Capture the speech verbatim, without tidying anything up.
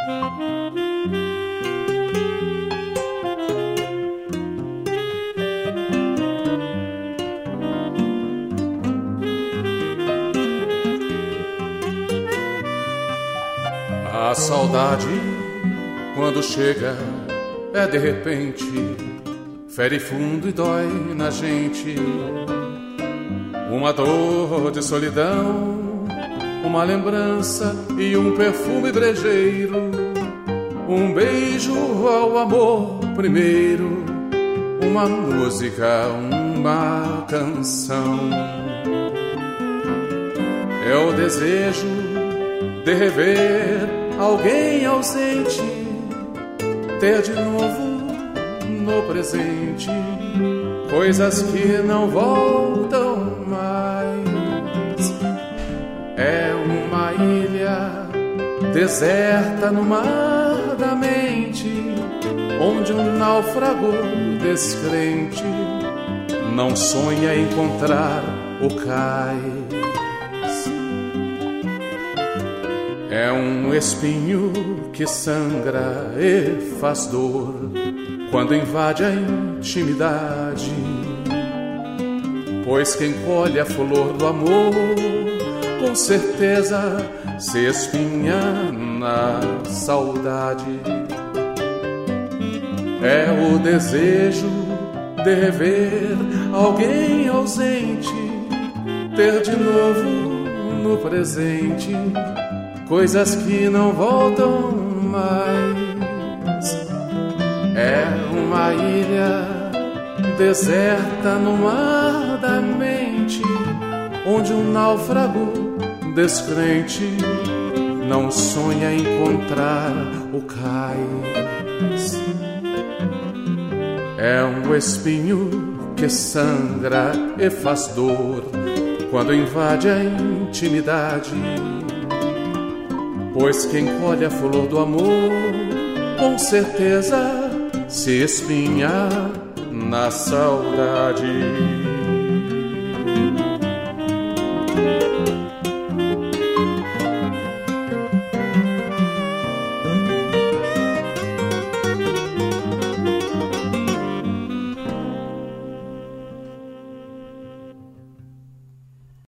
A saudade, quando chega, é de repente, fere fundo e dói na gente. Uma dor de solidão, uma lembrança e um perfume brejeiro, um beijo ao amor primeiro, uma música, uma canção. É o desejo de rever alguém ausente, ter de novo no presente coisas que não voltam mais. É uma ilha deserta no mar da mente, onde um náufrago descrente não sonha encontrar o cais. É um espinho que sangra e faz dor quando invade a intimidade, pois quem colhe a flor do amor com certeza se espinha na saudade. É o desejo de rever alguém ausente, ter de novo no presente coisas que não voltam mais. É uma ilha deserta no mar da mente, onde um náufrago descrente não sonha encontrar o cais. É um espinho que sangra e faz dor quando invade a intimidade, pois quem colhe a flor do amor com certeza se espinha na saudade.